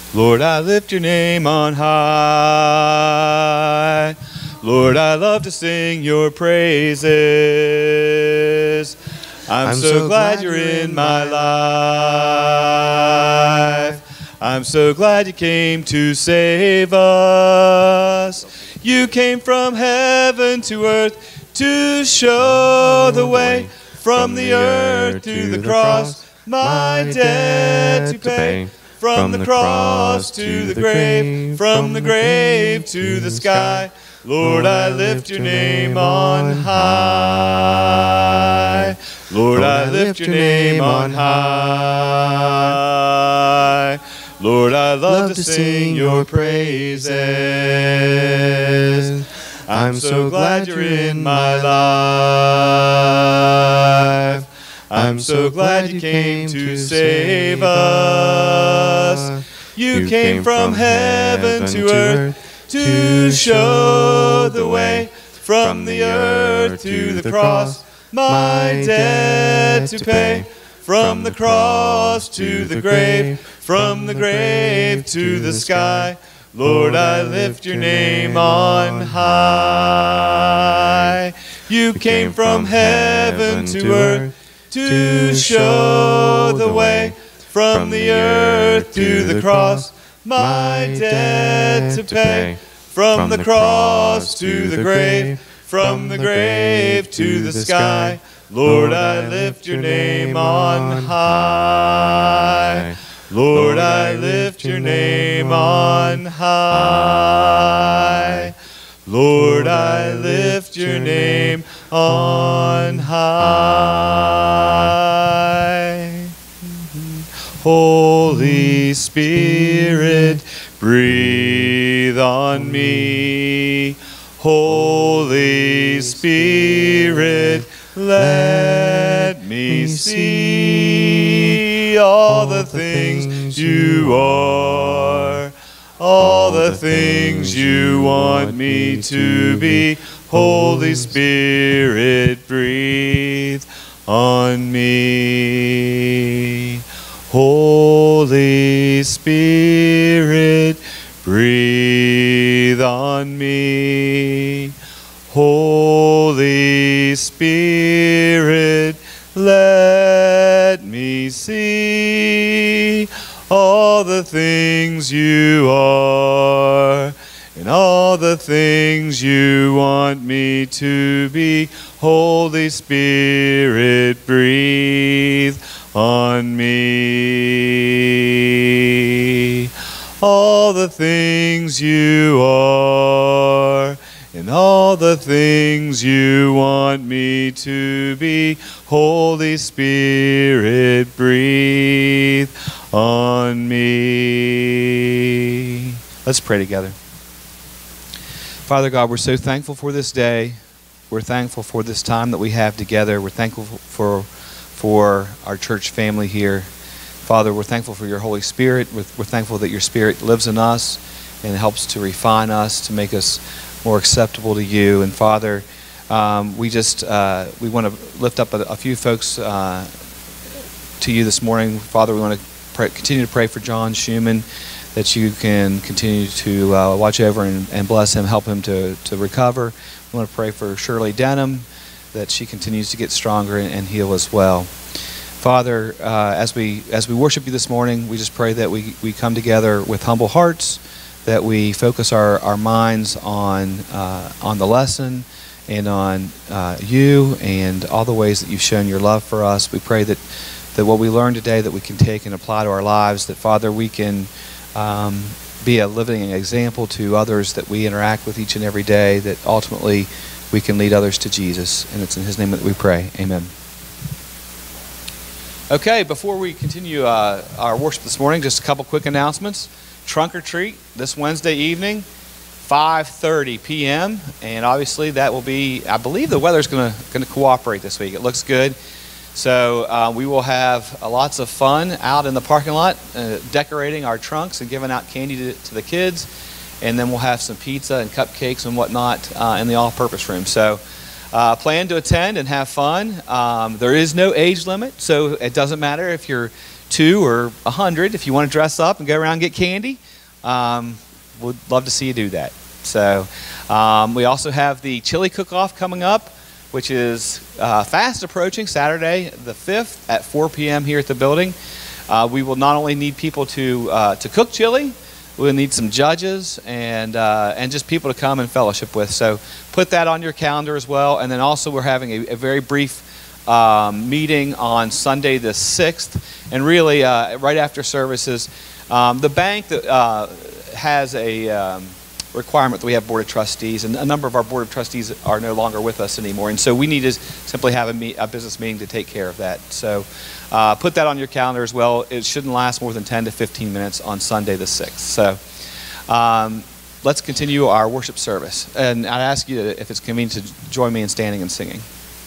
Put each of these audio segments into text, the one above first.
Lord, I lift your name on high. Lord, I love to sing your praises. I'm so glad you're in my life. I'm so glad you came to save us. You came from heaven to earth to show the way. From the earth to the cross, my debt to pay. From the cross to the grave, from the grave to the sky. Lord, I lift your name on high. Lord, I lift your name on high. Lord, I love to sing your praises. I'm so glad you're in my life. I'm so glad you came to save us. You came from heaven to earth to show the way. From the earth to the cross, my debt to pay. From the cross to the grave, from the grave to the sky. Lord, I lift your name on high. You came from heaven to earth to show the way. From the earth to the cross, my debt to pay. From the cross to the grave, from the grave to the sky. Lord, I lift your name on high. Lord, I lift your name on high. Lord, I lift your name on high. Holy Spirit, breathe on me. Holy Spirit, let me see all the things you are, all the things you want me to be. Holy Spirit, breathe on me. Holy Spirit, breathe on me. Holy Spirit, let me see all the things you are and all the things you want me to be. Holy Spirit, breathe on me. All the things you are and all the things you want me to be. Holy Spirit, breathe on me. Let's pray together. Father God, we're so thankful for this day. We're thankful for this time that we have together. We're thankful for our church family here. Father, we're thankful for your Holy Spirit. We're thankful that your Spirit lives in us and helps to refine us, to make us more acceptable to you. And Father, we want to lift up a few folks to you this morning. Father, we want to continue to pray for John Schumann, that you can continue to watch over and bless him, help him to recover. We want to pray for Shirley Denham, that she continues to get stronger and heal as well. Father, as we worship you this morning, we just pray that we come together with humble hearts, that we focus our minds on the lesson and on you and all the ways that you've shown your love for us. We pray that what we learned today, that we can take and apply to our lives, that, Father, we can be a living example to others that we interact with each and every day, that ultimately we can lead others to Jesus. And it's in his name that we pray. Amen. Okay, before we continue our worship this morning, just a couple quick announcements. Trunk or Treat this Wednesday evening, 5:30 p.m. And obviously that will be, I believe the weather's going to cooperate this week. It looks good. So we will have lots of fun out in the parking lot, decorating our trunks and giving out candy to the kids. And then we'll have some pizza and cupcakes and whatnot in the all-purpose room. So plan to attend and have fun. There is no age limit, so it doesn't matter if you're 2 or 100, if you want to dress up and go around and get candy, we'd love to see you do that. So we also have the chili cook-off coming up, which is fast approaching, Saturday the 5th at 4 p.m. here at the building. We will not only need people to cook chili, we'll need some judges and just people to come and fellowship with. So put that on your calendar as well. And then also we're having a very brief meeting on Sunday the 6th. And really, right after services, the bank that has a requirement that we have board of trustees, and a number of our board of trustees are no longer with us anymore, and so we need to simply have a business meeting to take care of that. So put that on your calendar as well. It shouldn't last more than 10 to 15 minutes on Sunday the 6th. So let's continue our worship service, and I'd ask you, if it's convenient, to join me in standing and singing.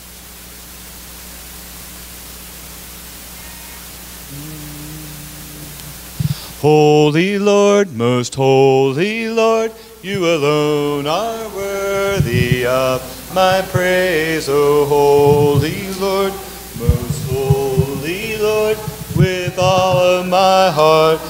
Holy Lord, most holy Lord, you alone are worthy of my praise. O holy Lord, most holy Lord, with all of my heart,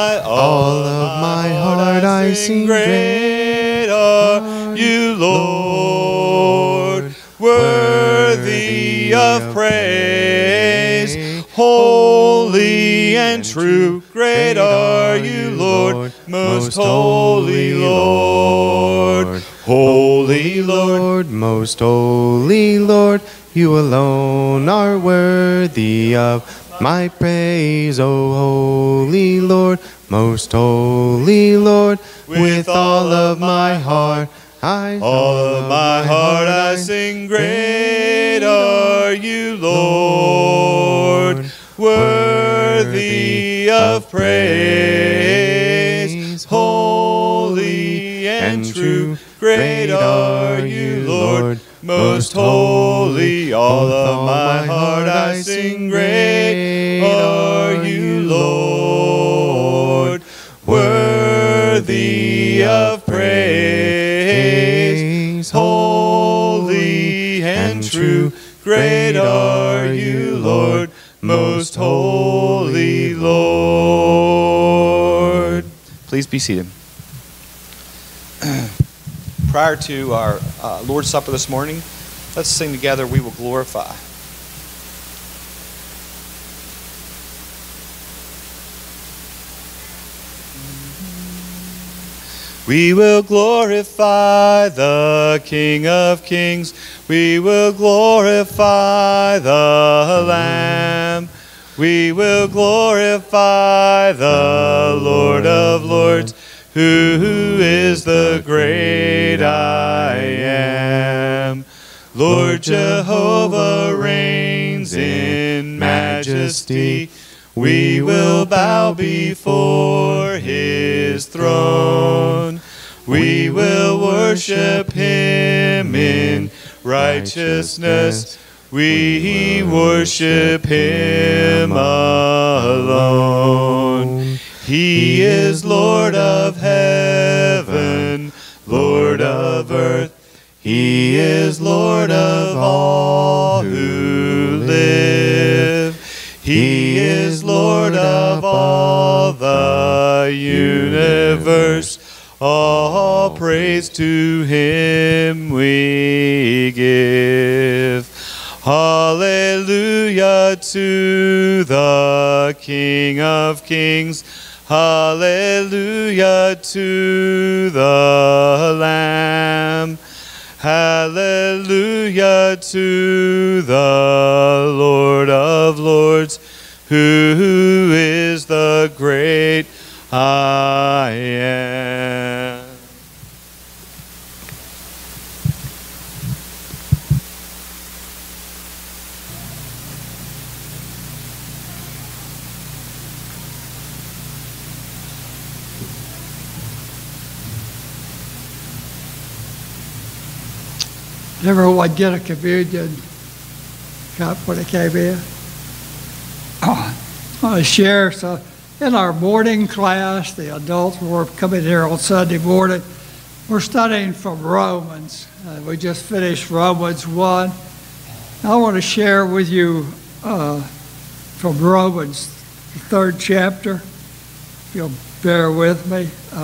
I sing, great are you, Lord, worthy of praise. Holy and true, great are you, Lord, most holy Lord. Holy Lord, most holy Lord, you alone are worthy of my praise. O holy Lord, most holy Lord, with all of my heart, I sing, great are you, Lord, worthy of praise. Holy and true, great are you, Lord, most holy. All of my heart I sing, great are you, Lord, worthy of praise. Holy and true, great are you, Lord, most holy Lord. Please be seated. Prior to our Lord's Supper this morning, let's sing together, "We Will Glorify." We will glorify the King of Kings. We will glorify the Lamb. We will glorify the Lord of Lords, who is the great I am. Lord Jehovah reigns in majesty. We will bow before his throne. We will worship him in righteousness. We worship him alone. He is Lord of heaven, Lord of earth. He is Lord of all who live. He is Lord of all the universe. All praise to him we give. Hallelujah to the King of Kings. Hallelujah to the Lamb. Hallelujah to the Lord of Lords, who is the great I am. Everyone get a communion cup when it came in? I want to share. So in our morning class, the adults were coming here on Sunday morning. We're studying from Romans. We just finished Romans 1. I want to share with you from Romans the 3rd chapter, if you'll bear with me.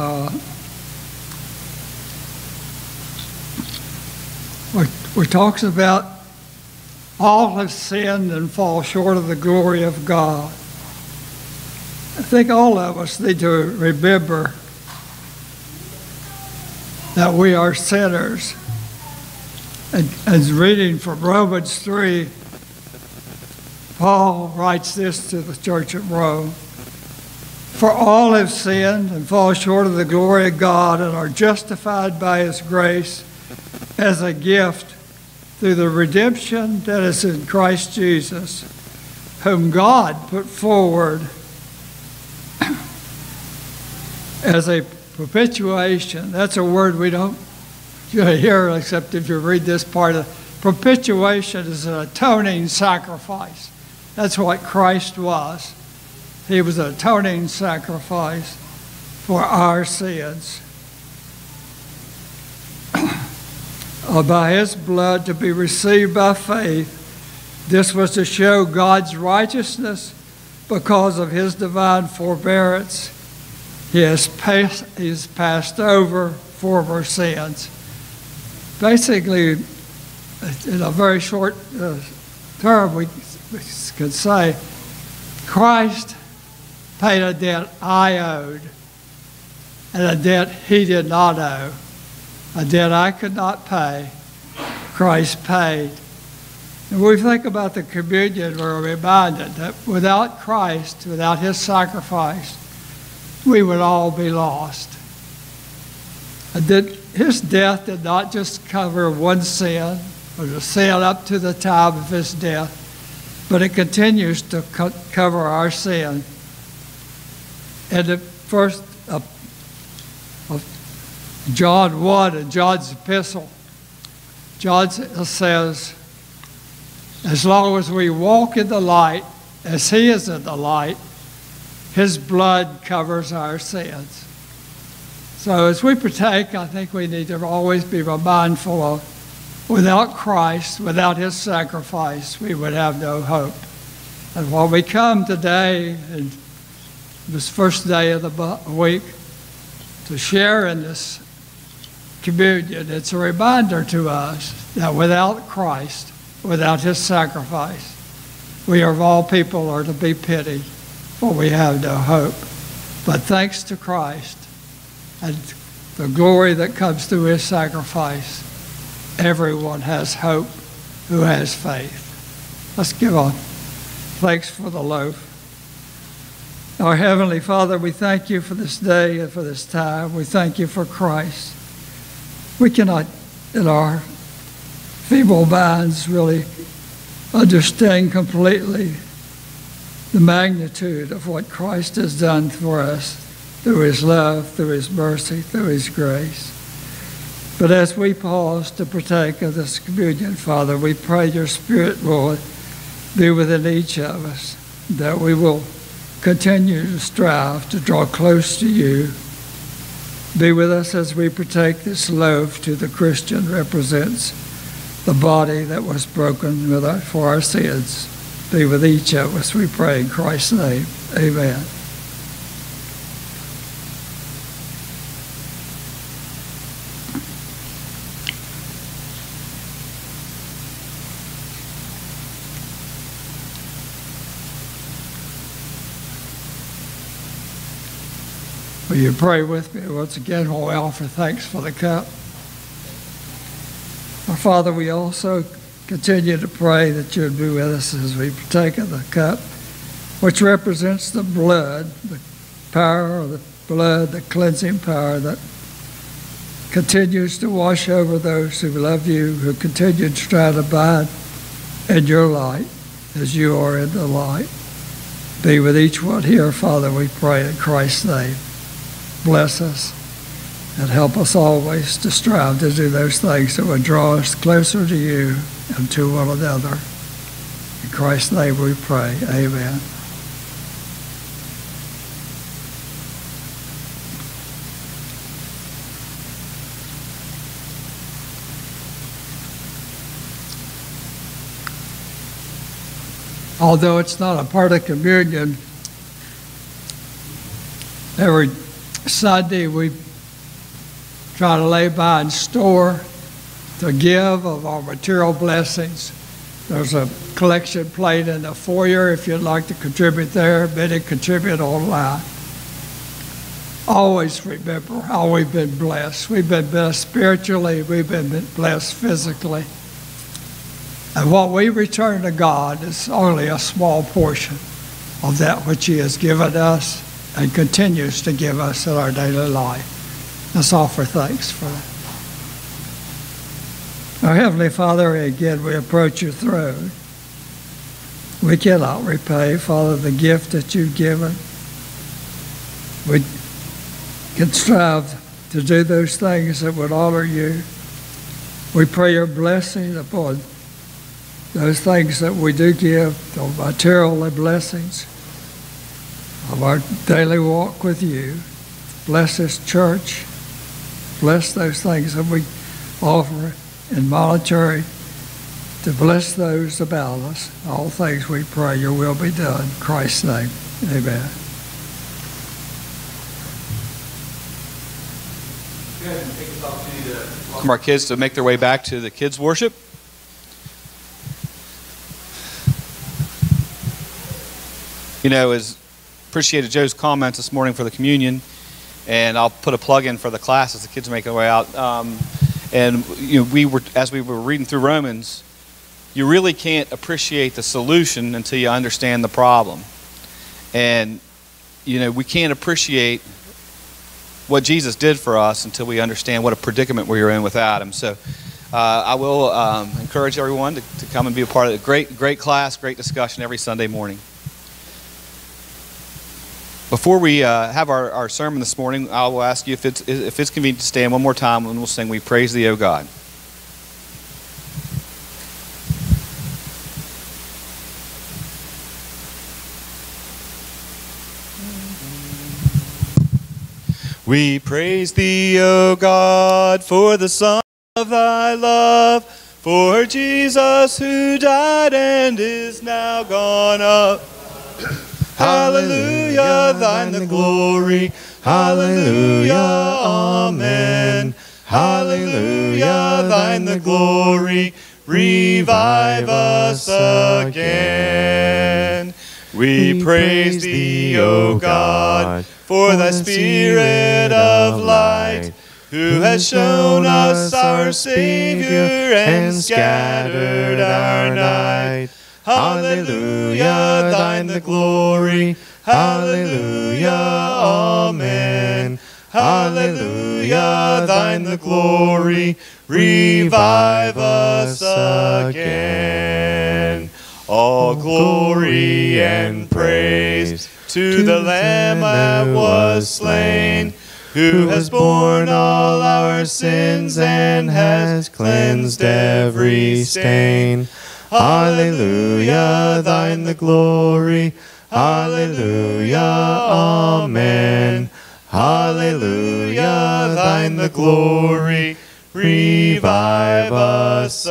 Where talks about all have sinned and fall short of the glory of God. I think all of us need to remember that we are sinners. And reading from Romans 3, Paul writes this to the church at Rome. For all have sinned and fall short of the glory of God and are justified by his grace as a gift through the redemption that is in Christ Jesus, whom God put forward as a propitiation. That's a word we don't hear except if you read this part of propitiation is an atoning sacrifice. That's what Christ was. He was an atoning sacrifice for our sins. By his blood to be received by faith. This was to show God's righteousness because of his divine forbearance. He has passed over former sins. Basically, in a very short term, we could say, Christ paid a debt I owed and a debt he did not owe. A debt I could not pay, Christ paid. And when we think about the communion, we're reminded that without Christ, without his sacrifice, we would all be lost. And that his death did not just cover one sin, or the sin up to the time of his death, but it continues to cover our sin. And the first John 1 in John's epistle, John says, as long as we walk in the light, as he is in the light, his blood covers our sins. So as we partake, I think we need to always be mindful of, without Christ, without his sacrifice, we would have no hope. And while we come today, and this first day of the week, to share in this communion, it's a reminder to us that without Christ, without his sacrifice, we of all people are to be pitied, for we have no hope. But thanks to Christ and the glory that comes through his sacrifice, everyone has hope who has faith. Let's give on. Thanks for the loaf. Our Heavenly Father, we thank you for this day and for this time. We thank you for Christ. We cannot, in our feeble minds, really understand completely the magnitude of what Christ has done for us through his love, through his mercy, through his grace. But as we pause to partake of this communion, Father, we pray your Spirit, Lord, be within each of us, that we will continue to strive to draw close to you. Be with us as we partake this loaf to the Christian represents the body that was broken for our sins. Be with each of us, we pray in Christ's name. Amen. Will you pray with me once again while we offer thanks for the cup? Our Father, we also continue to pray that you would be with us as we partake of the cup, which represents the blood, the power of the blood, the cleansing power that continues to wash over those who love you, who continue to try to abide in your light as you are in the light. Be with each one here, Father, we pray in Christ's name. Bless us and help us always to strive to do those things that would draw us closer to you and to one another. In Christ's name we pray. Amen. Although it's not a part of communion, Every Sunday we try to lay by and store to give of our material blessings. There's a collection plate in the foyer if you'd like to contribute there. Many contribute online. Always remember how we've been blessed. We've been blessed spiritually. We've been blessed physically. And what we return to God is only a small portion of that which He has given us and continues to give us in our daily life. Let's offer thanks for that. Our Heavenly Father, again, we approach Your throne. We cannot repay, Father, the gift that You've given. We can strive to do those things that would honor You. We pray Your blessing upon those things that we do give, the material blessings of our daily walk with You. Bless this church. Bless those things that we offer in monetary to bless those about us. All things we pray Your will be done. In Christ's name, amen. Take this opportunity to welcome our kids to make their way back to the kids' worship. You know, appreciated Joe's comments this morning for the communion, and I'll put a plug in for the class as the kids make their way out. And you know, as we were reading through Romans, you really can't appreciate the solution until you understand the problem. And you know, we can't appreciate what Jesus did for us until we understand what a predicament we were in without Him. So I will encourage everyone to come and be a part of it. Great class, great discussion every Sunday morning. Before we have our sermon this morning, I will ask you if it's convenient to stand one more time, and we'll sing "We Praise Thee, O God." We praise Thee, O God, for the Son of Thy love, for Jesus who died and is now gone up. Hallelujah, Thine the glory. Hallelujah, amen. Hallelujah, Thine the glory. Revive us again. We praise Thee, O God, for Thy Spirit of light, who has shown us our Savior and scattered our night. Hallelujah, Thine the glory. Hallelujah, amen. Hallelujah, Thine the glory. Revive us again. All glory and praise to the Lamb that was slain, who has borne all our sins and has cleansed every stain. Hallelujah, Thine the glory. Hallelujah, amen. Hallelujah, Thine the glory. Revive us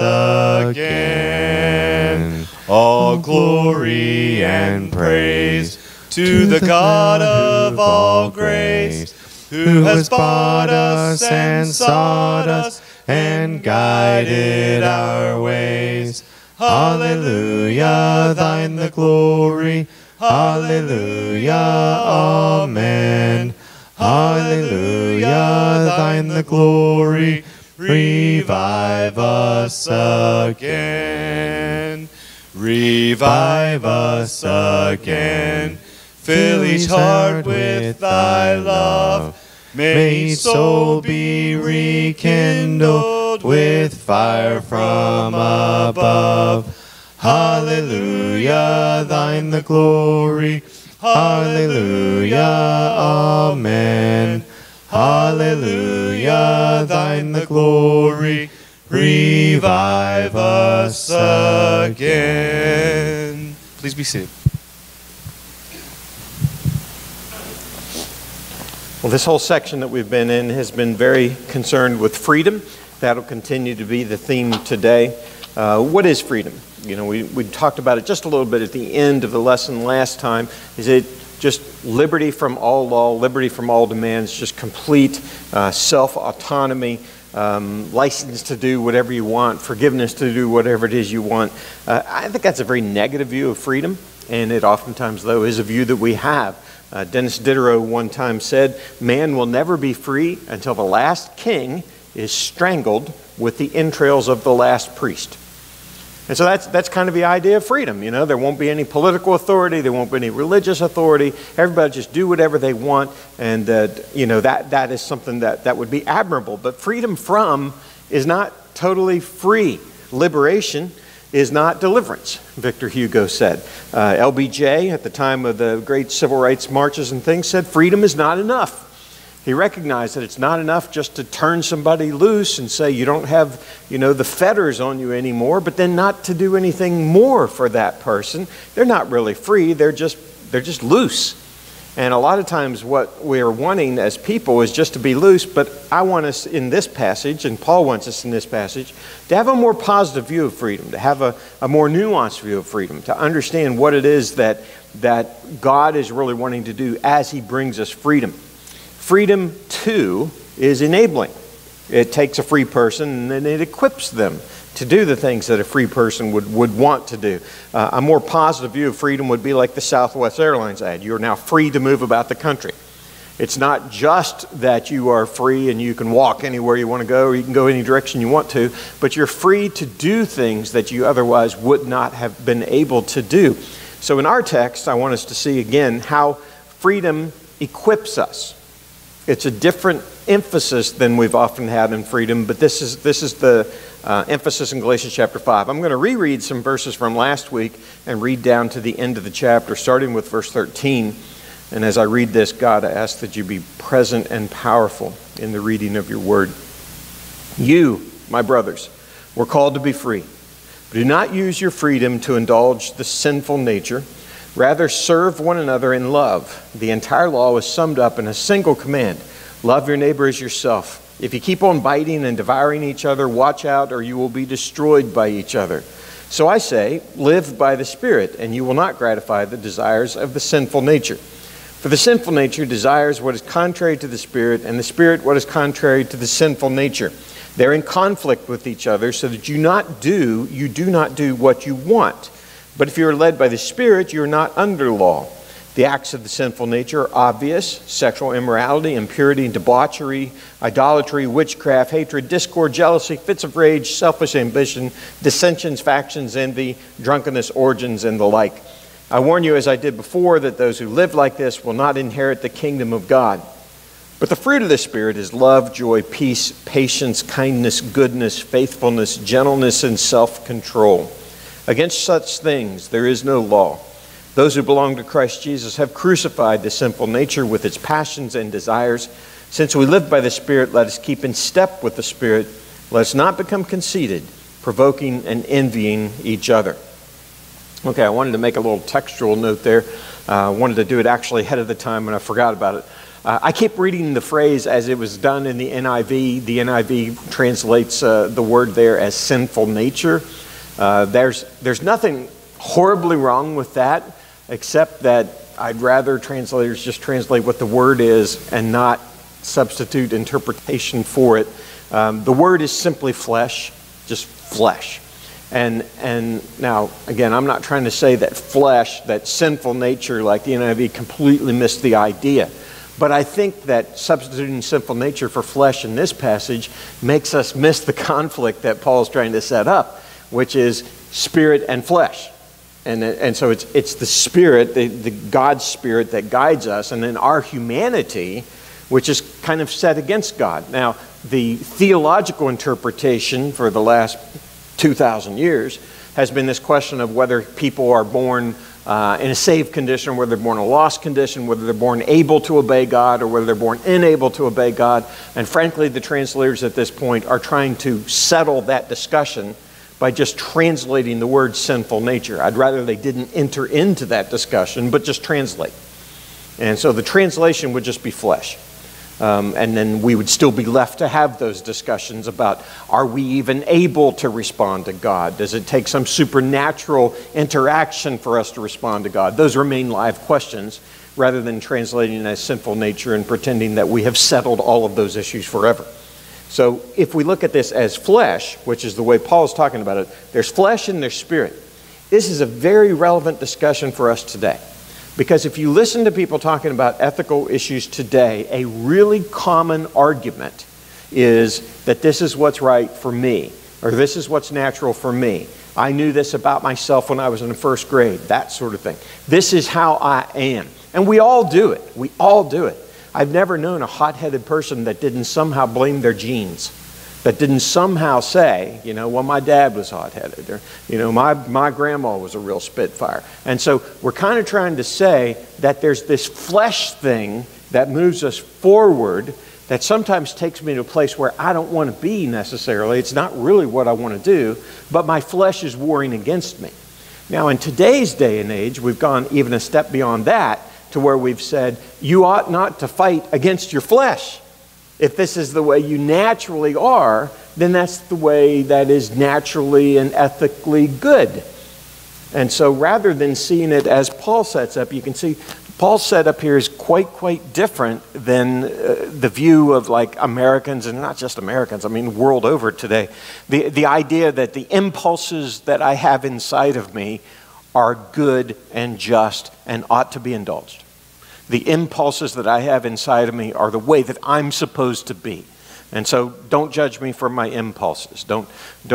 again. All glory and praise to the God of all grace, who has bought us and sought us and guided our ways. Hallelujah, Thine the glory. Hallelujah, amen. Hallelujah, Thine the glory. Revive us again. Revive us again. Fill each heart with Thy love. May each soul be rekindled with fire from above. Hallelujah, Thine the glory. Hallelujah, amen. Hallelujah, Thine the glory. Revive us again. Please be seated. Well, this whole section that we've been in has been very concerned with freedom. That'll continue to be the theme today. What is freedom? You know, we talked about it just a little bit at the end of the lesson last time. Is it just liberty from all law, liberty from all demands, just complete self-autonomy, license to do whatever you want, forgiveness to do whatever it is you want. I think that's a very negative view of freedom, and it oftentimes, though, is a view that we have. Dennis Diderot one time said, "Man will never be free until the last king is strangled with the entrails of the last priest." And so that's kind of the idea of freedom. You know, there won't be any political authority, there won't be any religious authority. Everybody just do whatever they want, and you know, that is something that would be admirable. But freedom from is not totally free. Liberation is not deliverance, Victor Hugo said. LBJ, at the time of the great civil rights marches and things, said freedom is not enough. He recognized that it's not enough just to turn somebody loose and say you don't have, you know, the fetters on you anymore, but then not to do anything more for that person. They're not really free, they're just loose. And a lot of times what we're wanting as people is just to be loose, but I want us in this passage, and Paul wants us in this passage, to have a more positive view of freedom, to have a more nuanced view of freedom, to understand what it is that God is really wanting to do as he brings us freedom. Freedom, too, is enabling. It takes a free person and then it equips them to do the things that a free person would want to do. A more positive view of freedom would be like the Southwest Airlines ad. You're now free to move about the country. It's not just that you are free and you can walk anywhere you want to go or you can go any direction you want to, but you're free to do things that you otherwise would not have been able to do. So in our text, I want us to see again how freedom equips us. It's a different emphasis than we've often had in freedom, but this is the emphasis in Galatians chapter 5. I'm going to reread some verses from last week and read down to the end of the chapter, starting with verse 13. And as I read this, God, I ask that you be present and powerful in the reading of your word. You, my brothers, were called to be free, but do not use your freedom to indulge the sinful nature. Rather, serve one another in love. The entire law is summed up in a single command. Love your neighbor as yourself. If you keep on biting and devouring each other, watch out or you will be destroyed by each other. So I say, live by the Spirit, and you will not gratify the desires of the sinful nature. For the sinful nature desires what is contrary to the Spirit, and the Spirit what is contrary to the sinful nature. They're in conflict with each other, so that you do not do what you want. But if you are led by the Spirit, you are not under law. The acts of the sinful nature are obvious: sexual immorality, impurity, debauchery, idolatry, witchcraft, hatred, discord, jealousy, fits of rage, selfish ambition, dissensions, factions, envy, drunkenness, orgies, and the like. I warn you, as I did before, that those who live like this will not inherit the kingdom of God. But the fruit of the Spirit is love, joy, peace, patience, kindness, goodness, faithfulness, gentleness, and self-control. Against such things there is no law. Those who belong to Christ Jesus have crucified the sinful nature with its passions and desires. Since we live by the Spirit, let us keep in step with the Spirit. Let us not become conceited, provoking and envying each other. Okay, I wanted to make a little textual note there. I wanted to do it actually ahead of the time and I forgot about it. I keep reading the phrase as it was done in the NIV. The NIV translates the word there as sinful nature. There's nothing horribly wrong with that, except that I'd rather translators just translate what the word is and not substitute interpretation for it. The word is simply flesh, just flesh. And now, again, I'm not trying to say that flesh, that sinful nature like the NIV completely missed the idea. But I think that substituting sinful nature for flesh in this passage makes us miss the conflict that Paul's trying to set up, which is spirit and flesh. And so it's the Spirit, the God's Spirit that guides us, and then our humanity, which is kind of set against God. Now, the theological interpretation for the last 2,000 years has been this question of whether people are born in a saved condition, whether they're born in a lost condition, whether they're born able to obey God, or whether they're born unable to obey God. And frankly, the translators at this point are trying to settle that discussion by just translating the word sinful nature. I'd rather they didn't enter into that discussion, but just translate. And so the translation would just be flesh. And then we would still be left to have those discussions about, are we even able to respond to God? Does it take some supernatural interaction for us to respond to God? Those remain live questions. rather than translating it as sinful nature and pretending that we have settled all of those issues forever. So if we look at this as flesh, which is the way Paul's talking about it, there's flesh and there's spirit. This is a very relevant discussion for us today. Because if you listen to people talking about ethical issues today, a really common argument is that this is what's right for me, or this is what's natural for me. I knew this about myself when I was in the first grade, that sort of thing. This is how I am. And we all do it. We all do it. I've never known a hot-headed person that didn't somehow blame their genes, that didn't somehow say, well, my dad was hot-headed, or, my grandma was a real spitfire. And so we're kind of trying to say that there's this flesh thing that moves us forward that sometimes takes me to a place where I don't want to be necessarily. It's not really what I want to do, but my flesh is warring against me. Now, in today's day and age, we've gone even a step beyond that to where we've said, you ought not to fight against your flesh. If this is the way you naturally are, then that's the way that is naturally and ethically good. And so rather than seeing it as Paul sets up, you can see Paul's setup here is quite different than the view of like Americans, and not just Americans, I mean world over today. The idea that the impulses that I have inside of me are good and just and ought to be indulged. The impulses that I have inside of me are the way that I'm supposed to be. And so don't judge me for my impulses. Don't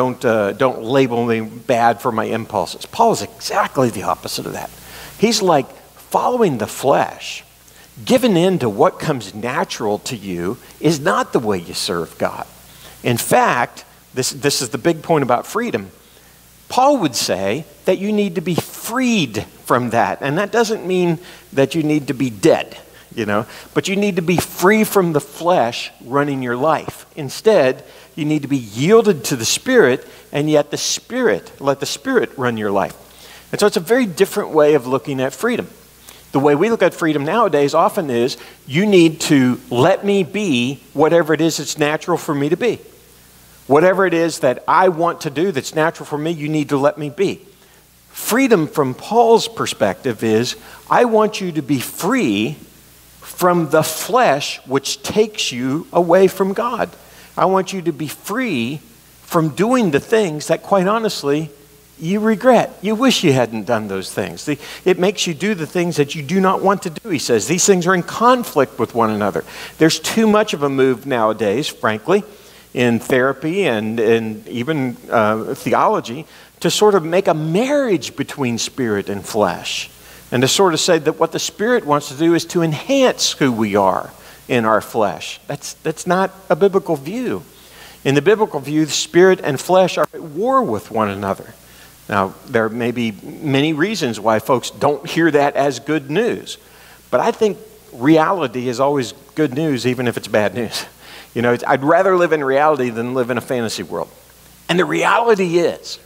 label me bad for my impulses. Paul is exactly the opposite of that. He's like, following the flesh, giving in to what comes natural to you is not the way you serve God. In fact, this is the big point about freedom. Paul would say that you need to be freed from that. And that doesn't mean that you need to be dead, but you need to be free from the flesh running your life. Instead, you need to be yielded to the Spirit, and yet let the Spirit run your life. And so it's a very different way of looking at freedom. The way we look at freedom nowadays often is, you need to let me be whatever it is that's natural for me to be. Whatever it is that I want to do that's natural for me, you need to let me be. Freedom from Paul's perspective is, I want you to be free from the flesh which takes you away from God. I want you to be free from doing the things that, quite honestly, you regret. You wish you hadn't done those things. It makes you do the things that you do not want to do, he says. These things are in conflict with one another. There's too much of a move nowadays, frankly, in therapy and even theology, to sort of make a marriage between spirit and flesh. And to sort of say that what the Spirit wants to do is to enhance who we are in our flesh. That's not a biblical view. In the biblical view, the Spirit and flesh are at war with one another. Now, there may be many reasons why folks don't hear that as good news. But I think reality is always good news, even if it's bad news. I'd rather live in reality than live in a fantasy world. And the reality is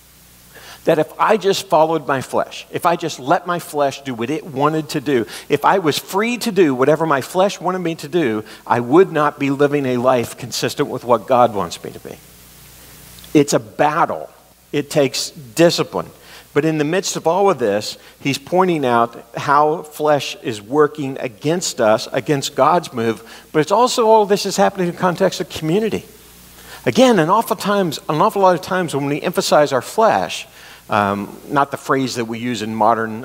that if I just followed my flesh, if I just let my flesh do what it wanted to do, if I was free to do whatever my flesh wanted me to do, I would not be living a life consistent with what God wants me to be. It's a battle. It takes discipline. But in the midst of all of this, he's pointing out how flesh is working against us, against God's move. But it's also all this is happening in the context of community. Again, an awful lot of times when we emphasize our flesh, not the phrase that we use in modern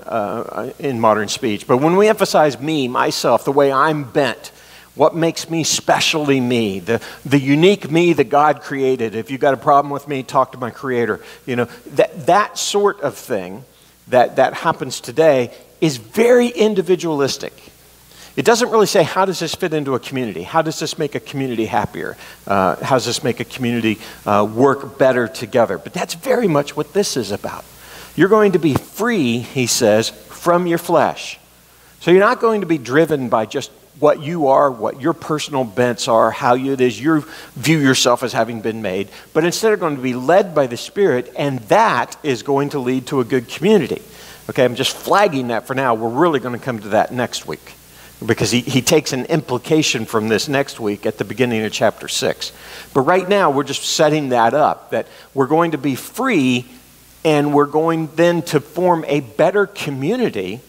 speech, but when we emphasize me, myself, the way I'm bent, what makes me specially me, the unique me that God created. If you've got a problem with me, talk to my Creator. That sort of thing that happens today is very individualistic. It doesn't really say, how does this fit into a community? How does this make a community happier? How does this make a community work better together? But that's very much what this is about. You're going to be free, he says, from your flesh. So you're not going to be driven by just what you are, what your personal bents are, how it is you view yourself as having been made, but instead are going to be led by the Spirit, and that is going to lead to a good community. Okay, I'm just flagging that for now. We're really going to come to that next week, because he takes an implication from this next week at the beginning of chapter 6. But right now, we're just setting that up, that we're going to be free, and we're going then to form a better community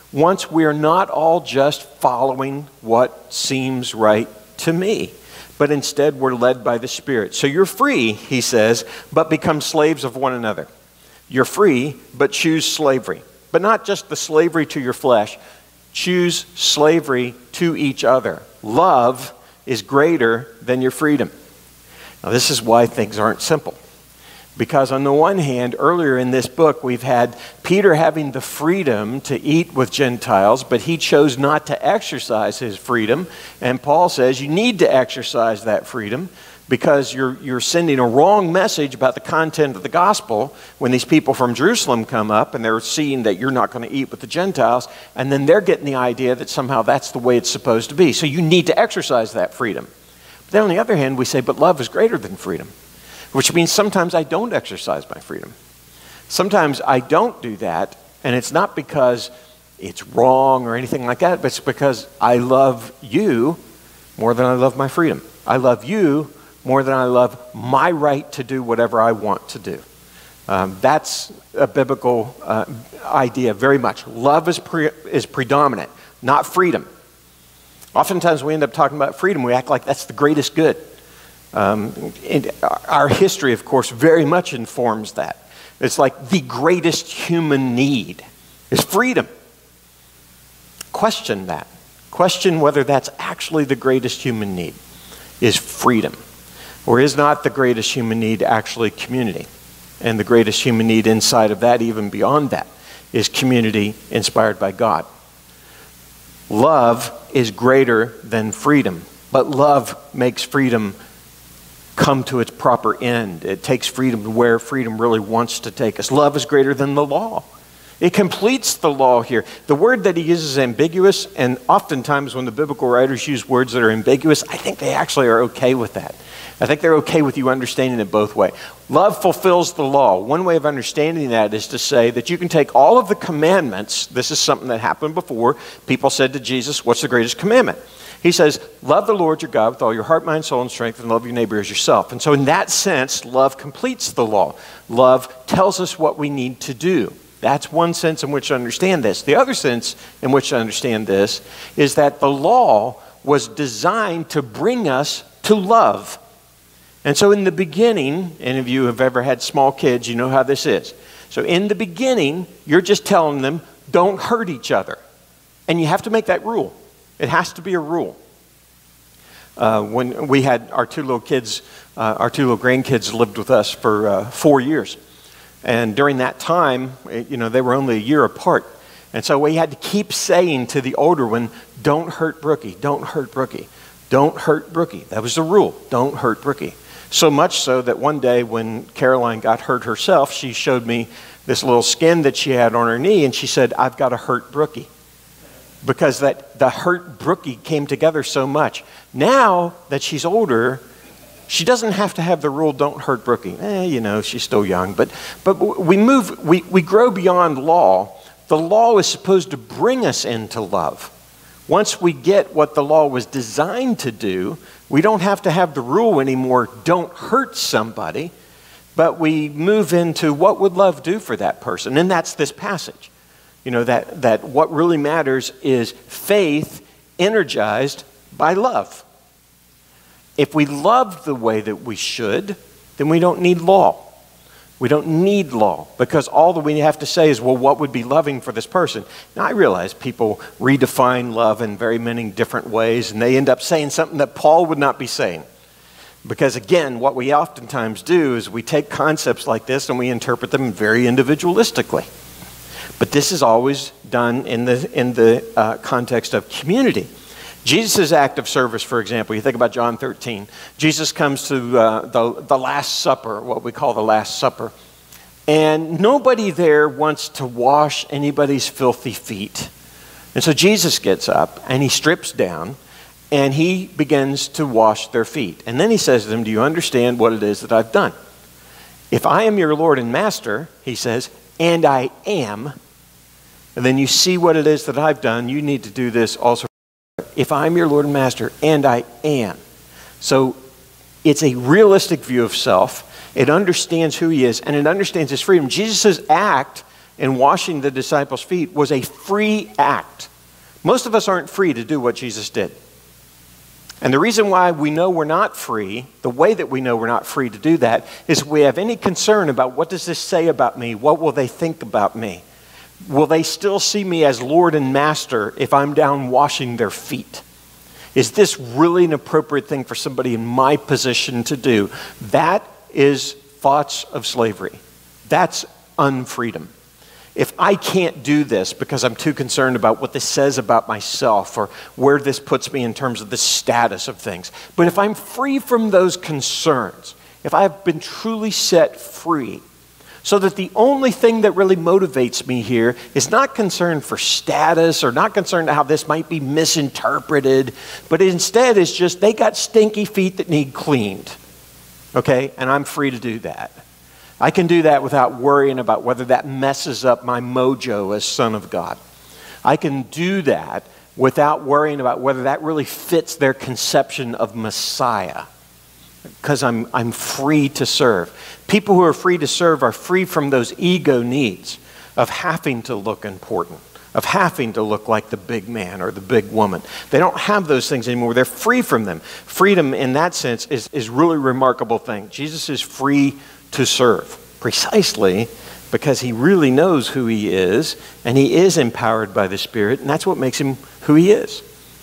once we're not all just following what seems right to me, but instead we're led by the Spirit. So you're free, he says, but become slaves of one another. You're free, but choose slavery. But not just the slavery to your flesh. Choose slavery to each other. Love is greater than your freedom. Now, this is why things aren't simple. Because on the one hand, earlier in this book, we've had Peter having the freedom to eat with Gentiles, but he chose not to exercise his freedom. And Paul says you need to exercise that freedom because you're sending a wrong message about the content of the gospel when these people from Jerusalem come up and they're seeing that you're not going to eat with the Gentiles, and then they're getting the idea that somehow that's the way it's supposed to be. So you need to exercise that freedom. But then on the other hand, we say, but love is greater than freedom. Which means sometimes I don't exercise my freedom. Sometimes I don't do that, and it's not because it's wrong or anything like that, but it's because I love you more than I love my freedom. I love you more than I love my right to do whatever I want to do. That's a biblical idea very much. Love is predominant, not freedom. Oftentimes we end up talking about freedom, we act like that's the greatest good. And our history, of course, very much informs that. It's like the greatest human need is freedom. Question that. Question whether that's actually the greatest human need is freedom. Or is not the greatest human need actually community? And the greatest human need inside of that, even beyond that, is community inspired by God. Love is greater than freedom, but love makes freedom come to its proper end. It takes freedom to where freedom really wants to take us. Love is greater than the law. It completes the law here. The word that he uses is ambiguous, and oftentimes when the biblical writers use words that are ambiguous, I think they actually are okay with that. I think they're okay with you understanding it both ways. Love fulfills the law. One way of understanding that is to say that you can take all of the commandments. This is something that happened before. People said to Jesus, what's the greatest commandment? He says, love the Lord your God with all your heart, mind, soul, and strength, and love your neighbor as yourself. And so in that sense, love completes the law. Love tells us what we need to do. That's one sense in which to understand this. The other sense in which to understand this is that the law was designed to bring us to love. And so in the beginning, any of you have ever had small kids, you know how this is. So in the beginning, you're just telling them, don't hurt each other. And you have to make that rule. It has to be a rule. When we had our two little grandkids lived with us for 4 years. And during that time, they were only a year apart. And so we had to keep saying to the older one, don't hurt Brookie, don't hurt Brookie, don't hurt Brookie. That was the rule, don't hurt Brookie. So much so that one day when Caroline got hurt herself, she showed me this little skin that she had on her knee, and she said, I've got to hurt Brookie. Because the hurt Brookie came together so much. Now that she's older, she doesn't have to have the rule, don't hurt Brookie. She's still young. But we grow beyond law. The law is supposed to bring us into love. Once we get what the law was designed to do, we don't have to have the rule anymore, don't hurt somebody, but we move into what would love do for that person. And that's this passage. That what really matters is faith energized by love. If we love the way that we should, then we don't need law. We don't need law because all that we have to say is, well, what would be loving for this person? Now, I realize people redefine love in very many different ways, and they end up saying something that Paul would not be saying. Because again, what we oftentimes do is we take concepts like this and we interpret them very individualistically. But this is always done in the context of community. Jesus' act of service, for example, you think about John 13. Jesus comes to the Last Supper, what we call the Last Supper. And nobody there wants to wash anybody's filthy feet. And so Jesus gets up and he strips down and he begins to wash their feet. And then he says to them, do you understand what it is that I've done? If I am your Lord and Master, he says, and I am, and then you see what it is that I've done, you need to do this also. If I'm your Lord and Master, and I am. So it's a realistic view of self. It understands who he is, and it understands his freedom. Jesus' act in washing the disciples' feet was a free act. Most of us aren't free to do what Jesus did. And the reason why we know we're not free, the way that we know we're not free to do that, is if we have any concern about what does this say about me? What will they think about me? Will they still see me as Lord and Master if I'm down washing their feet? Is this really an appropriate thing for somebody in my position to do? That is thoughts of slavery. That's unfreedom. If I can't do this because I'm too concerned about what this says about myself or where this puts me in terms of the status of things. But if I'm free from those concerns, if I have been truly set free, so that the only thing that really motivates me here is not concern for status or not concerned how this might be misinterpreted, but instead is just they got stinky feet that need cleaned, okay? And I'm free to do that. I can do that without worrying about whether that messes up my mojo as Son of God. I can do that without worrying about whether that really fits their conception of Messiah, because I'm free to serve. People who are free to serve are free from those ego needs of having to look important, of having to look like the big man or the big woman. They don't have those things anymore. They're free from them. Freedom in that sense is really a remarkable thing. Jesus is free to serve precisely because he really knows who he is and he is empowered by the Spirit, and that's what makes him who he is.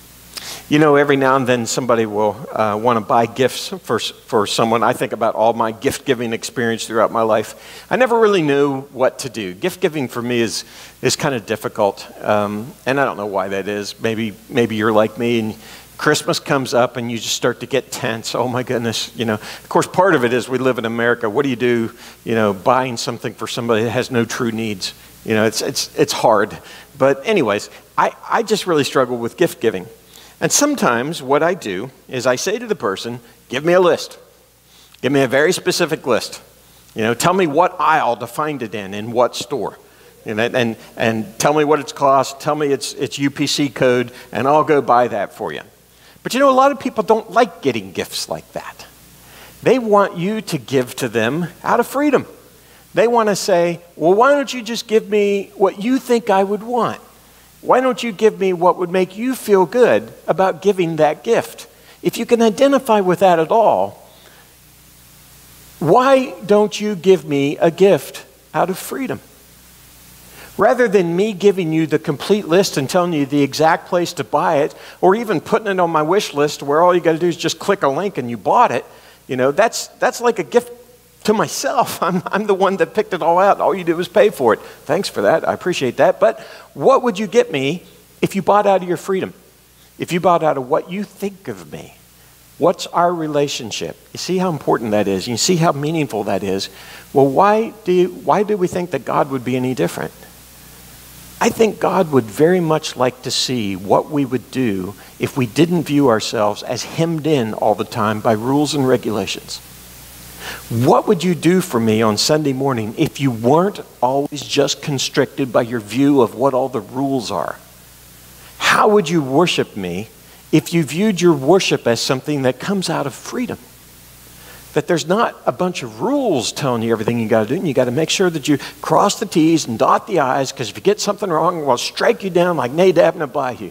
You know, every now and then somebody will want to buy gifts for someone. I think about all my gift-giving experience throughout my life. I never really knew what to do. Gift-giving for me is kind of difficult, and I don't know why that is. Maybe you're like me, and Christmas comes up, and you just start to get tense. Oh, my goodness. You know, of course, part of it is we live in America. What do you do, you know, buying something for somebody that has no true needs? You know, it's hard. But anyways, I just really struggle with gift-giving. And sometimes what I do is I say to the person, give me a list. Give me a very specific list. You know, tell me what aisle to find it in what store. You know, and tell me what it's cost, tell me its UPC code, and I'll go buy that for you. But you know, a lot of people don't like getting gifts like that. They want you to give to them out of freedom. They want to say, well, why don't you just give me what you think I would want? Why don't you give me what would make you feel good about giving that gift? If you can identify with that at all, why don't you give me a gift out of freedom? Rather than me giving you the complete list and telling you the exact place to buy it, or even putting it on my wish list where all you got to do is just click a link and you bought it, you know, that's like a gift to myself. I'm the one that picked it all out. All you did was pay for it. Thanks for that. I appreciate that. But what would you get me if you bought out of your freedom? If you bought out of what you think of me? What's our relationship? You see how important that is? You see how meaningful that is? Well, why do we think that God would be any different? I think God would very much like to see what we would do if we didn't view ourselves as hemmed in all the time by rules and regulations. What would you do for me on Sunday morning if you weren't always just constricted by your view of what all the rules are? How would you worship me if you viewed your worship as something that comes out of freedom? That there's not a bunch of rules telling you everything you got to do, and you got to make sure that you cross the T's and dot the I's, because if you get something wrong, we'll strike you down like Nadab and Abihu.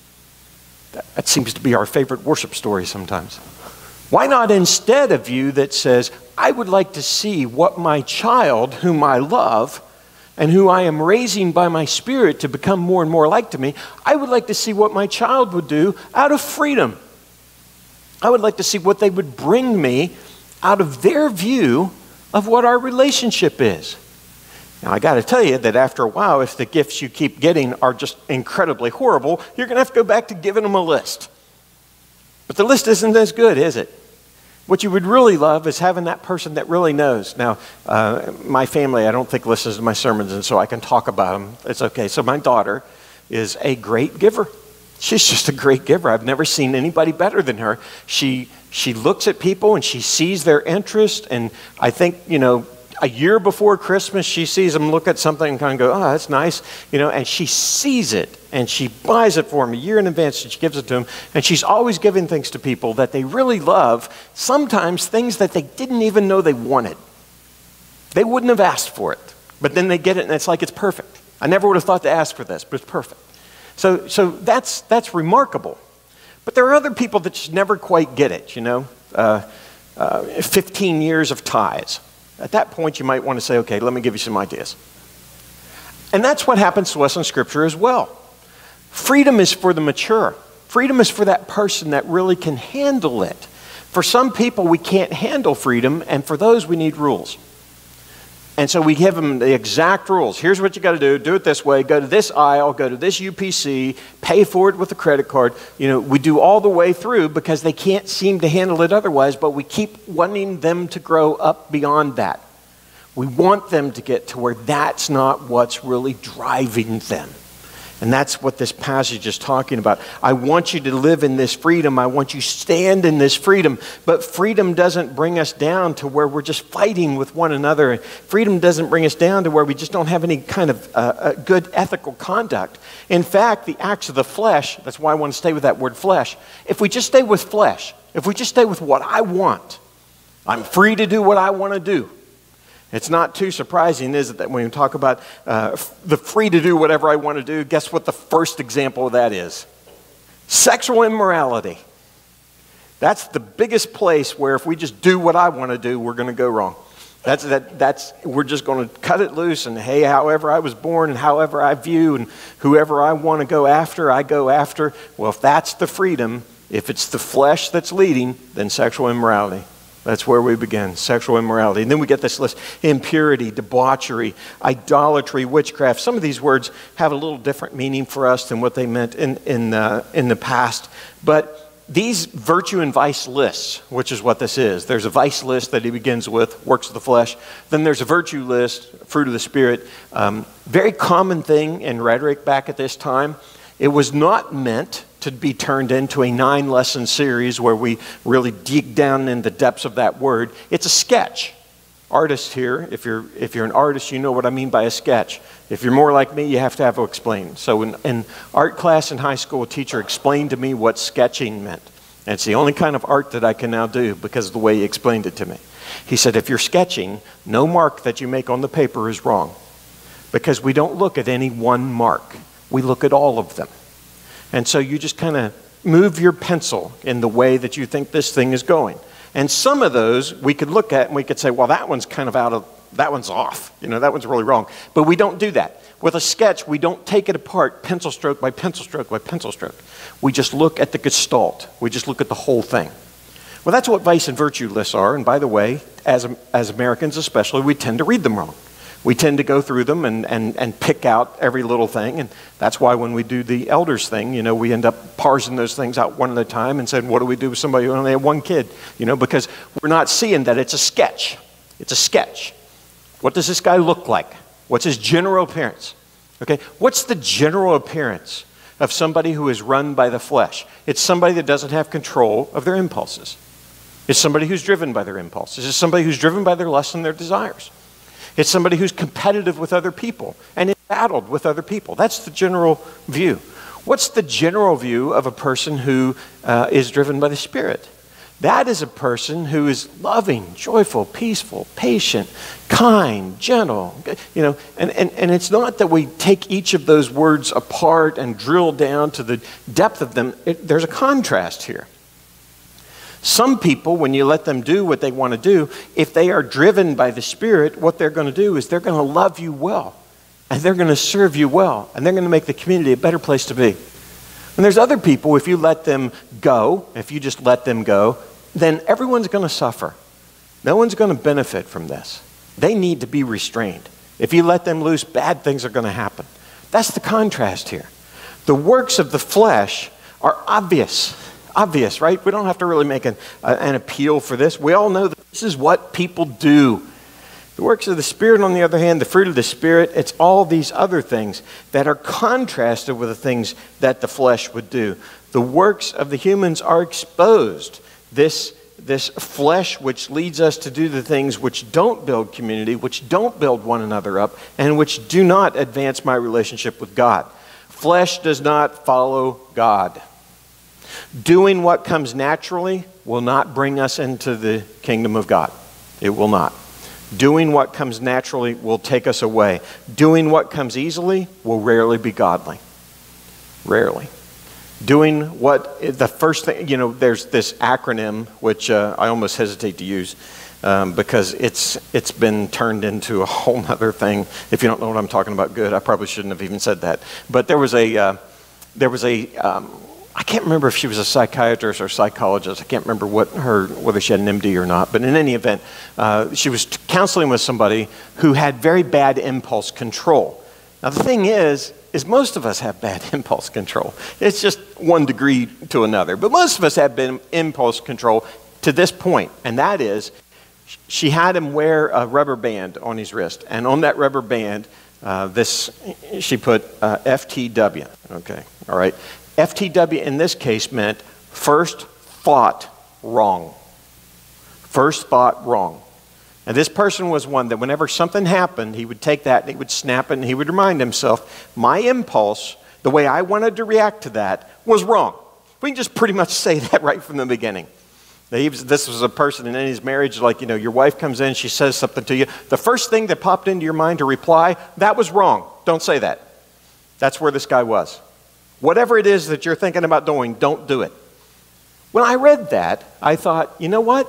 That seems to be our favorite worship story sometimes. Why not instead a view that says, I would like to see what my child, whom I love, and who I am raising by my Spirit to become more and more like to me, I would like to see what my child would do out of freedom. I would like to see what they would bring me out of their view of what our relationship is. Now, I got to tell you that after a while, if the gifts you keep getting are just incredibly horrible, you're going to have to go back to giving them a list. But the list isn't as good, is it? What you would really love is having that person that really knows. Now, my family, I don't think listens to my sermons, and so I can talk about them. It's okay. So my daughter is a great giver. She's just a great giver. I've never seen anybody better than her. She looks at people and she sees their interest, and I think, you know, a year before Christmas, she sees them look at something and kind of go, oh, that's nice, you know, and she sees it, and she buys it for them a year in advance, and she gives it to them, and she's always giving things to people that they really love, sometimes things that they didn't even know they wanted. They wouldn't have asked for it. But then they get it and it's like it's perfect. I never would have thought to ask for this, but it's perfect. So that's remarkable. But there are other people that just never quite get it, 15 years of tithes. At that point, you might want to say, okay, let me give you some ideas. And that's what happens to us in Scripture as well. Freedom is for the mature. Freedom is for that person that really can handle it. For some people, we can't handle freedom, and for those, we need rules. And so we give them the exact rules. Here's what you got to do it this way, go to this aisle, go to this UPC, pay for it with a credit card. We do all the way through because they can't seem to handle it otherwise, but we keep wanting them to grow up beyond that. We want them to get to where that's not what's really driving them. And that's what this passage is talking about. I want you to live in this freedom. I want you to stand in this freedom. But freedom doesn't bring us down to where we're just fighting with one another. Freedom doesn't bring us down to where we just don't have any kind of good ethical conduct. In fact, the acts of the flesh, that's why I want to stay with that word flesh. If we just stay with flesh, if we just stay with what I want, I'm free to do what I want to do. It's not too surprising, is it, that when we talk about the free to do whatever I want to do, guess what the first example of that is? Sexual immorality. That's the biggest place where if we just do what I want to do, we're going to go wrong. We're just going to cut it loose and, hey, however I was born and however I view and whoever I want to go after, I go after. Well, if that's the freedom, if it's the flesh that's leading, then sexual immorality. That's where we begin, sexual immorality. And then we get this list: impurity, debauchery, idolatry, witchcraft. Some of these words have a little different meaning for us than what they meant in the past. But these virtue and vice lists, which is what this is. There's a vice list that he begins with, works of the flesh. Then there's a virtue list, fruit of the Spirit. Very common thing in rhetoric back at this time. It was not meant to be turned into a 9-lesson series where we really dig down in the depths of that word. It's a sketch. Artists here, if you're an artist, you know what I mean by a sketch. If you're more like me, you have to have it explained. So in art class in high school, a teacher explained to me what sketching meant. And it's the only kind of art that I can now do because of the way he explained it to me. He said, if you're sketching, no mark that you make on the paper is wrong. Because we don't look at any one mark. We look at all of them. And so you just kind of move your pencil in the way that you think this thing is going. And some of those we could look at and we could say, well, that one's kind of that one's off. That one's really wrong. But we don't do that. With a sketch, we don't take it apart pencil stroke by pencil stroke by pencil stroke. We just look at the gestalt. We just look at the whole thing. Well, that's what vice and virtue lists are. And by the way, as Americans especially, we tend to read them wrong. We tend to go through them and pick out every little thing. And that's why when we do the elders thing, we end up parsing those things out one at a time and saying, what do we do with somebody who only had one kid? Because we're not seeing that it's a sketch. It's a sketch. What does this guy look like? What's his general appearance? Okay, what's the general appearance of somebody who is run by the flesh? It's somebody that doesn't have control of their impulses. It's somebody who's driven by their impulses. It's somebody who's driven by their lusts and their desires. It's somebody who's competitive with other people and embattled with other people. That's the general view. What's the general view of a person who is driven by the Spirit? That is a person who is loving, joyful, peaceful, patient, kind, gentle. And it's not that we take each of those words apart and drill down to the depth of them. There's a contrast here. Some people, when you let them do what they want to do, if they are driven by the Spirit, what they're going to do is they're going to love you well, and they're going to serve you well, and they're going to make the community a better place to be. And there's other people, if you let them go, if you just let them go, then everyone's going to suffer. No one's going to benefit from this. They need to be restrained. If you let them loose, bad things are going to happen. That's the contrast here. The works of the flesh are obvious, right? We don't have to really make an appeal for this. We all know that this is what people do. The works of the Spirit, on the other hand, the fruit of the Spirit, it's all these other things that are contrasted with the things that the flesh would do. The works of the humans are exposed. This flesh which leads us to do the things which don't build community, which don't build one another up, and which do not advance my relationship with God. Flesh does not follow God. Doing what comes naturally will not bring us into the kingdom of God. It will not. Doing what comes naturally will take us away. Doing what comes easily will rarely be godly. Rarely. Doing what, the first thing, there's this acronym, which I almost hesitate to use because it's been turned into a whole nother thing. If you don't know what I'm talking about, good. I probably shouldn't have even said that. But there was a I can't remember if she was a psychiatrist or psychologist. I can't remember whether she had an MD or not. But in any event, she was counseling with somebody who had very bad impulse control. Now the thing is most of us have bad impulse control. It's just one degree to another. But most of us have been impulse control to this point, and that is she had him wear a rubber band on his wrist. And on that rubber band, she put FTW. Okay, all right. FTW in this case meant first thought wrong. First thought wrong. And this person was one that whenever something happened, he would take that and he would snap it and he would remind himself, my impulse, the way I wanted to react to that, was wrong. We can just pretty much say that right from the beginning. This was a person in his marriage, like, your wife comes in, she says something to you. The first thing that popped into your mind to reply, that was wrong. Don't say that. That's where this guy was. Whatever it is that you're thinking about doing, don't do it. When I read that, I thought, you know what?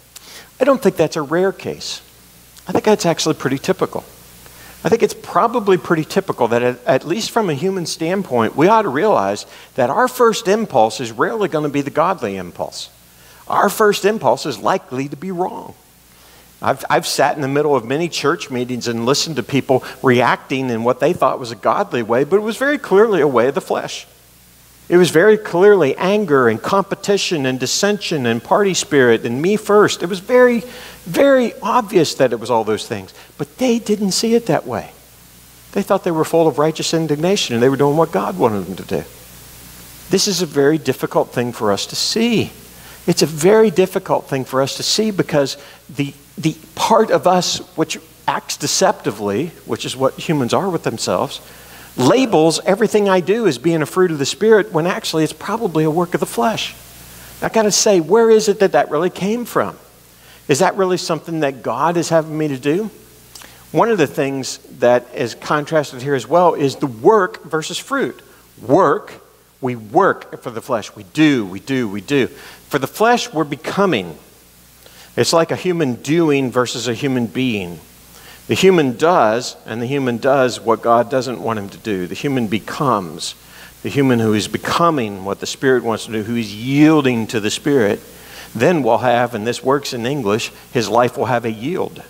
I don't think that's a rare case. I think that's actually pretty typical. I think it's probably pretty typical that at least from a human standpoint, we ought to realize that our first impulse is rarely going to be the godly impulse. Our first impulse is likely to be wrong. I've sat in the middle of many church meetings and listened to people reacting in what they thought was a godly way, but it was very clearly a way of the flesh. It was very clearly anger and competition and dissension and party spirit and me first. It was very, very obvious that it was all those things, but they didn't see it that way. They thought they were full of righteous indignation and they were doing what God wanted them to do. This is a very difficult thing for us to see. It's a very difficult thing for us to see because the part of us which acts deceptively, which is what humans are with themselves, labels everything I do as being a fruit of the Spirit when actually it's probably a work of the flesh. I got to say, where is it that really came from? Is that really something that God is having me to do? One of the things that is contrasted here as well is the work versus fruit. Work, we work for the flesh. We do. For the flesh, we're becoming. It's like a human doing versus a human being. The human does, and the human does what God doesn't want him to do. The human becomes. The human who is becoming what the Spirit wants to do, who is yielding to the Spirit, then will have, and this works in English, his life will have a yield.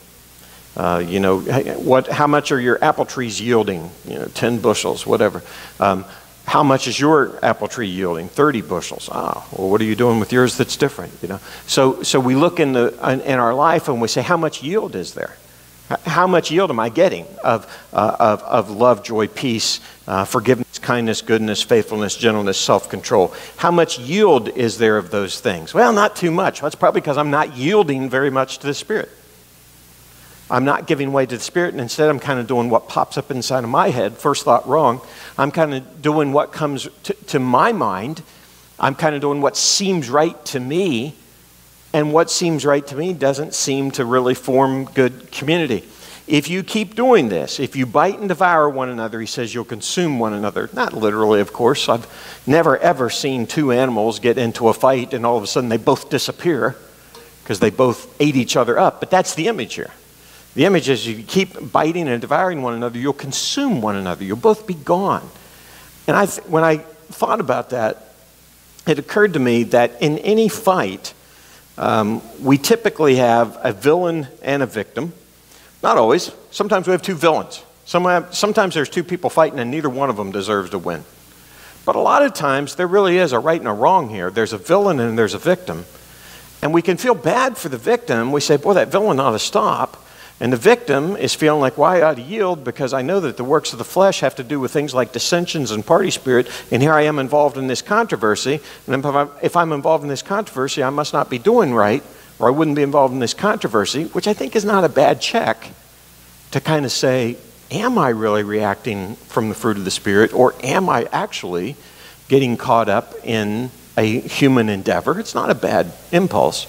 How much are your apple trees yielding? 10 bushels, whatever. How much is your apple tree yielding? 30 bushels. Well, what are you doing with yours that's different? So we look in our life and we say, how much yield is there? How much yield am I getting of love, joy, peace, forgiveness, kindness, goodness, faithfulness, gentleness, self-control? How much yield is there of those things? Well, not too much. That's probably because I'm not yielding very much to the Spirit. I'm not giving way to the Spirit, and instead I'm kind of doing what pops up inside of my head. First thought wrong. I'm kind of doing what comes to my mind. I'm kind of doing what seems right to me, and what seems right to me doesn't seem to really form good community. If you keep doing this, if you bite and devour one another, he says you'll consume one another. Not literally, of course. I've never ever seen two animals get into a fight and all of a sudden they both disappear because they both ate each other up. But that's the image here. The image is if you keep biting and devouring one another, you'll consume one another. You'll both be gone. And when I thought about that, it occurred to me that in any fight, we typically have a villain and a victim. Not always. Sometimes we have two villains. Sometimes there's two people fighting and neither one of them deserves to win. But a lot of times there really is a right and a wrong here. There's a villain and there's a victim. And we can feel bad for the victim. We say, boy, that villain ought to stop. And the victim is feeling like, well, I ought to yield because I know that the works of the flesh have to do with things like dissensions and party spirit, and here I am involved in this controversy, and if I'm involved in this controversy, I must not be doing right, or I wouldn't be involved in this controversy, which I think is not a bad check to kind of say, am I really reacting from the fruit of the Spirit, or am I actually getting caught up in a human endeavor? It's not a bad impulse.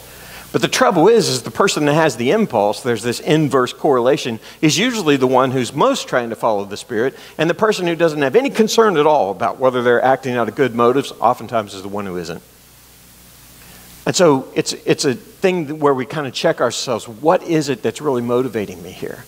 But the trouble is the person that has the impulse, there's this inverse correlation, is usually the one who's most trying to follow the Spirit, and the person who doesn't have any concern at all about whether they're acting out of good motives oftentimes is the one who isn't. And so it's a thing where we kind of check ourselves. What is it that's really motivating me here?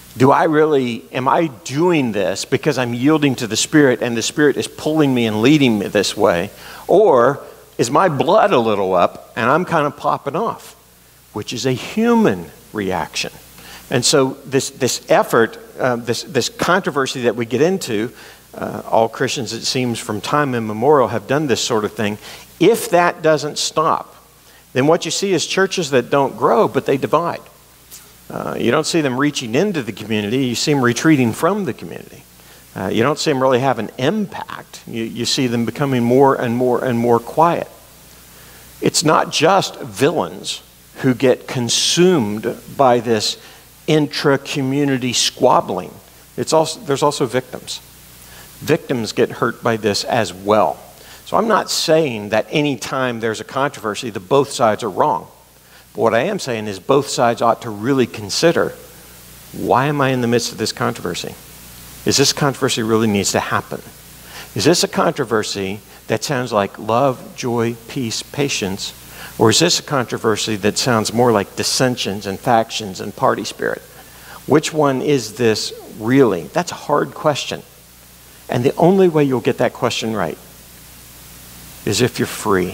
Am I doing this because I'm yielding to the Spirit and the Spirit is pulling me and leading me this way? Or is my blood a little up and I'm kind of popping off, which is a human reaction. And so this effort, this controversy that we get into, all Christians, it seems, from time immemorial have done this sort of thing. If that doesn't stop, then what you see is churches that don't grow, but they divide. You don't see them reaching into the community. You see them retreating from the community. You don't see them really have an impact. You see them becoming more and more and more quiet. It's not just villains who get consumed by this intra-community squabbling. There's also victims. Victims get hurt by this as well. So I'm not saying that any time there's a controversy that both sides are wrong. But what I am saying is both sides ought to really consider, why am I in the midst of this controversy? Is this controversy really needs to happen? Is this a controversy that sounds like love, joy, peace, patience? Or is this a controversy that sounds more like dissensions and factions and party spirit? Which one is this really? That's a hard question. And the only way you'll get that question right is if you're free.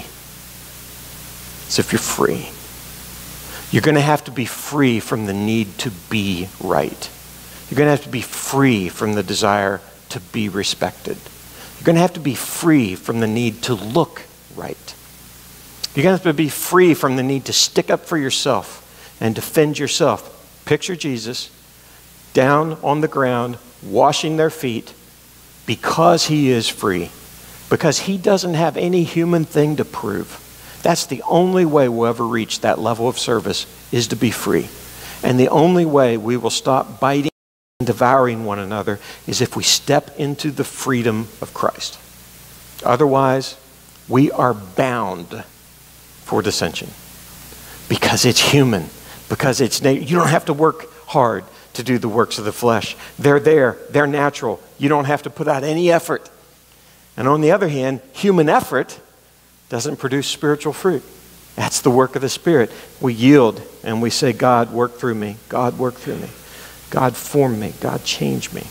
It's if you're free. You're going to have to be free from the need to be right. You're going to have to be free from the desire to be respected. You're going to have to be free from the need to look right. You're going to have to be free from the need to stick up for yourself and defend yourself. Picture Jesus down on the ground, washing their feet because he is free, because he doesn't have any human thing to prove. That's the only way we'll ever reach that level of service, is to be free. And the only way we will stop biting and devouring one another is if we step into the freedom of Christ. Otherwise, we are bound for dissension because it's human, because it's you don't have to work hard to do the works of the flesh. They're there, they're natural. You don't have to put out any effort. And on the other hand, human effort doesn't produce spiritual fruit. That's the work of the Spirit. We yield and we say, God, work through me. God, work through me. God, form me. God, change me.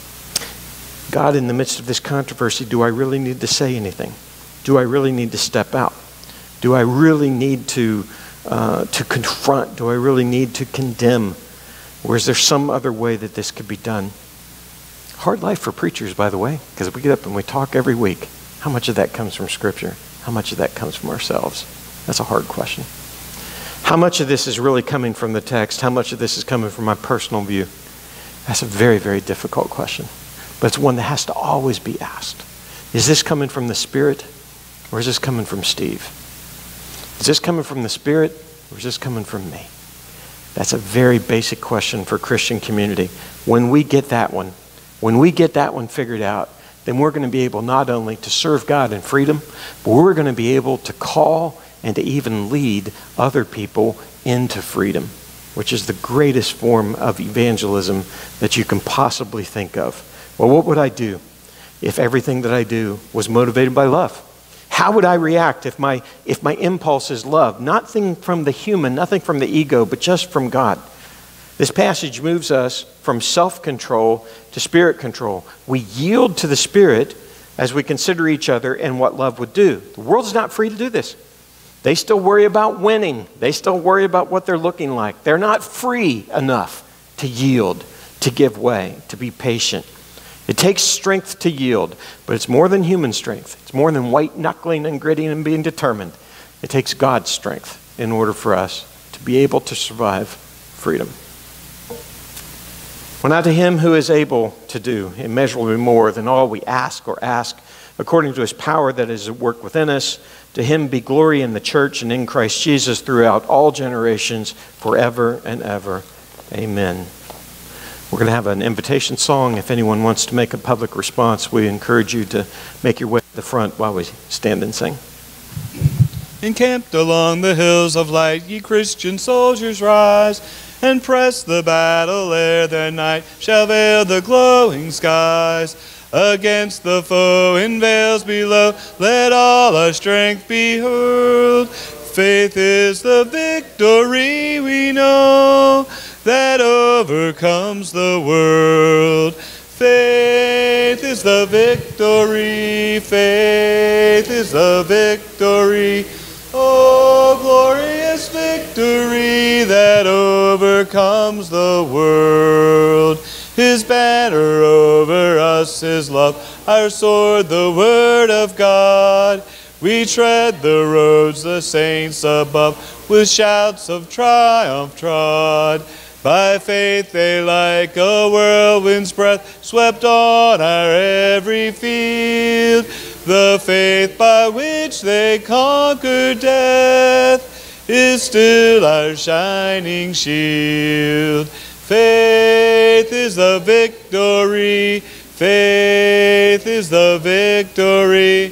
God, in the midst of this controversy, do I really need to say anything? Do I really need to step out? Do I really need to confront? Do I really need to condemn? Or is there some other way that this could be done? Hard life for preachers, by the way, because we get up and we talk every week. How much of that comes from Scripture? How much of that comes from ourselves? That's a hard question. How much of this is really coming from the text? How much of this is coming from my personal view? That's a very, very difficult question. But it's one that has to always be asked. Is this coming from the Spirit, or is this coming from Steve? Is this coming from the Spirit, or is this coming from me? That's a very basic question for Christian community. When we get that one figured out, then we're going to be able not only to serve God in freedom, but we're going to be able to call and to even lead other people into freedom, which is the greatest form of evangelism that you can possibly think of. Well, what would I do if everything that I do was motivated by love? How would I react if my impulse is love? Nothing from the human, nothing from the ego, but just from God. This passage moves us from self-control to spirit control. We yield to the Spirit as we consider each other and what love would do. The world's not free to do this. They still worry about winning. They still worry about what they're looking like. They're not free enough to yield, to give way, to be patient. It takes strength to yield, but it's more than human strength. It's more than white-knuckling and gritting and being determined. It takes God's strength in order for us to be able to survive freedom. Well, now to him who is able to do immeasurably more than all we ask or ask, according to his power that is at work within us, to him be glory in the church and in Christ Jesus throughout all generations, forever and ever. Amen. We're going to have an invitation song. If anyone wants to make a public response, we encourage you to make your way to the front while we stand and sing. Encamped along the hills of light, ye Christian soldiers rise, and press the battle ere the night shall veil the glowing skies. Against the foe in vales below, let all our strength be hurled. Faith is the victory we know, that overcomes the world. Faith is the victory, faith is the victory. Oh, glorious victory that overcomes the world. His banner over us is love, our sword the word of God. We tread the roads the saints above, with shouts of triumph trod. By faith they like a whirlwind's breath swept on our every field. The faith by which they conquered death is still our shining shield. Faith is the victory, faith is the victory.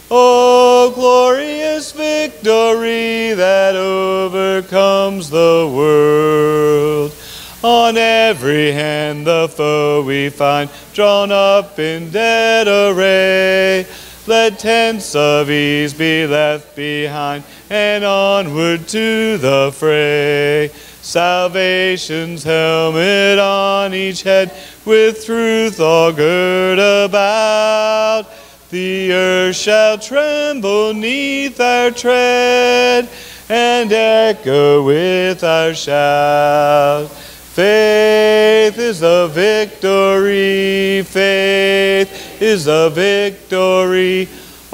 Oh, glorious victory that overcomes the world. On every hand the foe we find, drawn up in dead array. Let tents of ease be left behind, and onward to the fray. Salvation's helmet on each head, with truth all girt about. The earth shall tremble neath our tread, and echo with our shout. Faith is the victory, faith is the victory.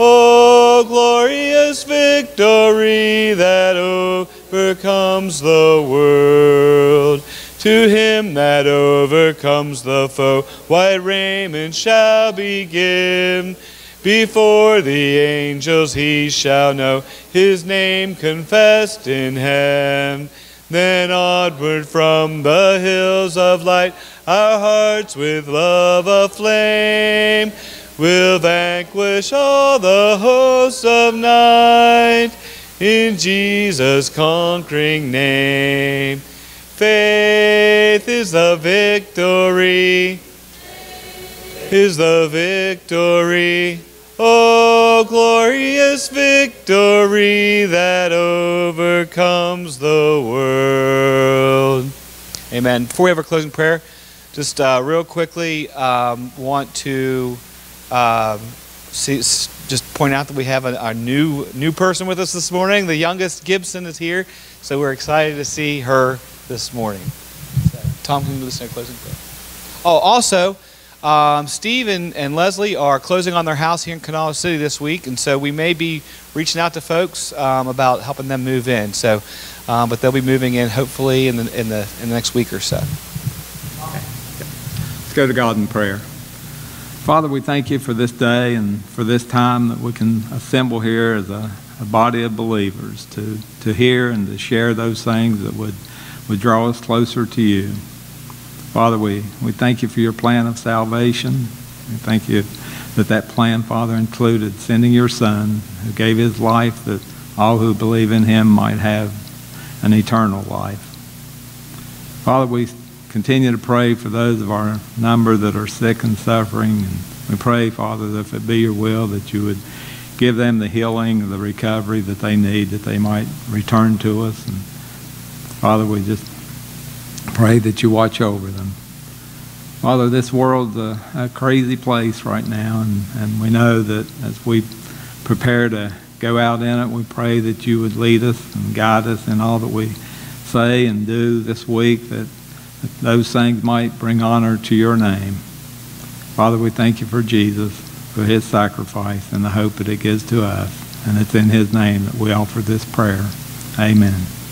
Oh, glorious victory that overcomes the world. To him that overcomes the foe, white raiment shall be given. Before the angels he shall know his name confessed in heaven. Then onward from the hills of light, our hearts with love aflame will vanquish all the hosts of night in Jesus' conquering name. Faith is the victory, is the victory. Oh, glorious victory that overcomes the world. Amen. Before we have our closing prayer, just real quickly want to just point out that we have a new person with us this morning. The youngest Gibson is here, so we're excited to see her this morning. So, Tom, can you listen to our closing prayer? Oh, also, Steve and Leslie are closing on their house here in Kanawha City this week, and so we may be reaching out to folks about helping them move in. So, but they'll be moving in hopefully in the next week or so. Okay. Let's go to God in prayer. Father, we thank you for this day and for this time that we can assemble here as a body of believers to hear and to share those things that would draw us closer to you. Father, we thank you for your plan of salvation. We thank you that plan, Father, included sending your Son, who gave his life that all who believe in him might have an eternal life. Father, we continue to pray for those of our number that are sick and suffering. And we pray, Father, that if it be your will, that you would give them the healing, the recovery that they need, that they might return to us. And Father, we just pray that you watch over them. Father, this world's a crazy place right now, and we know that as we prepare to go out in it, we pray that you would lead us and guide us in all that we say and do this week, that those things might bring honor to your name. Father, we thank you for Jesus, for his sacrifice and the hope that it gives to us, and it's in his name that we offer this prayer. Amen.